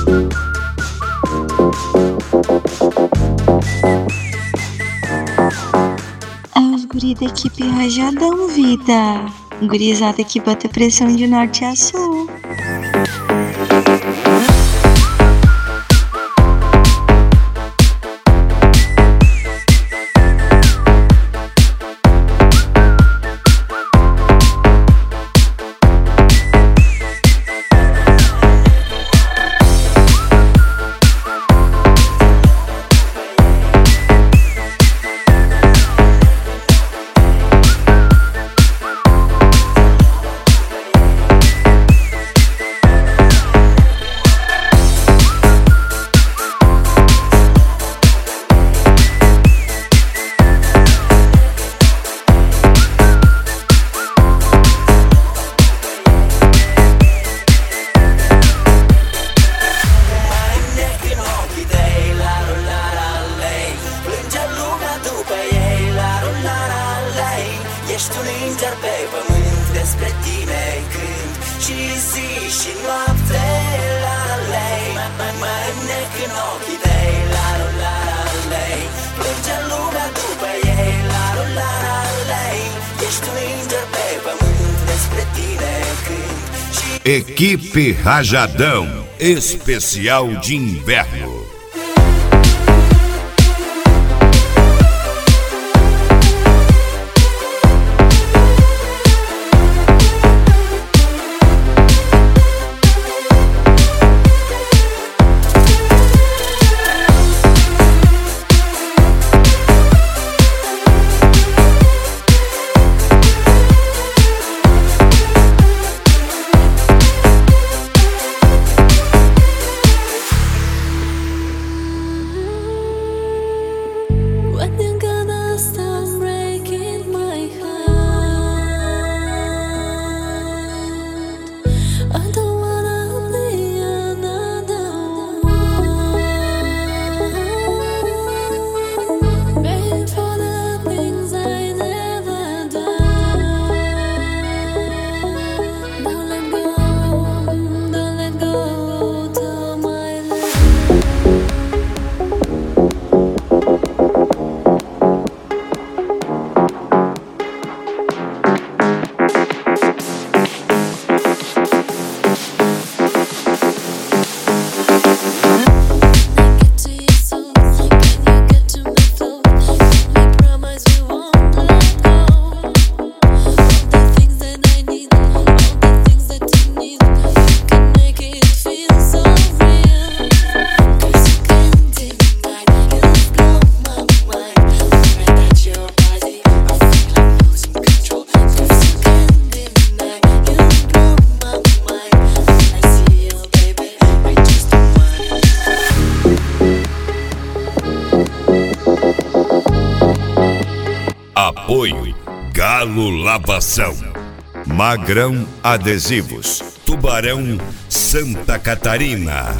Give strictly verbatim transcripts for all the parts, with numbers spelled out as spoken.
É os guri da equipe Rajadão, vida. Gurizada que bota pressão de norte a sul. Ești un înger pe pământ, despre tine cânt și zi și noapte, la la lei. Mă înnec în ochii tăi, la la la la lei. Plânge lumea după ei, la la la la lei. Ești un înger pe pământ, despre tine cânt și... Equipe Rajadão, especial de inverno. Apoio Galo Lavação, Magrão Adesivos, Tubarão Santa Catarina.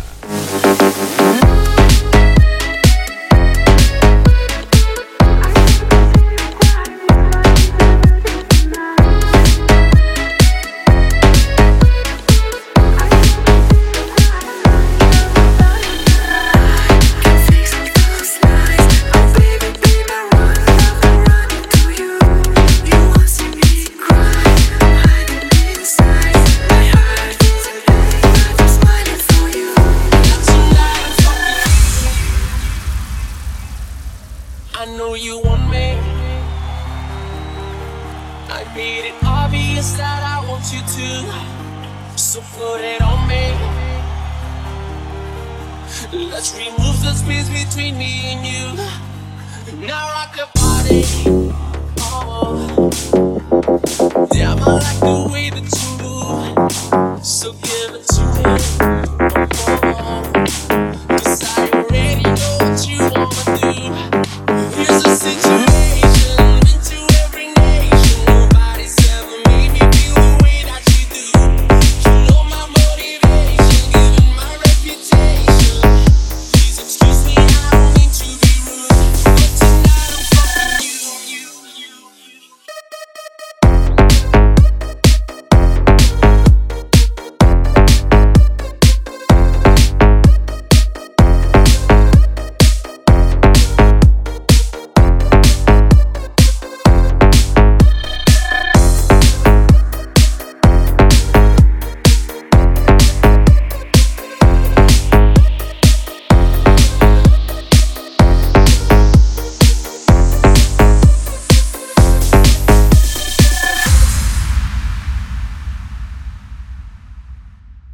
I know you want me. I made it obvious that I want you to, so put it on me. Let's remove the space between me and you. Now rock the party. Oh, damn, I like the way that you move, so give it to me.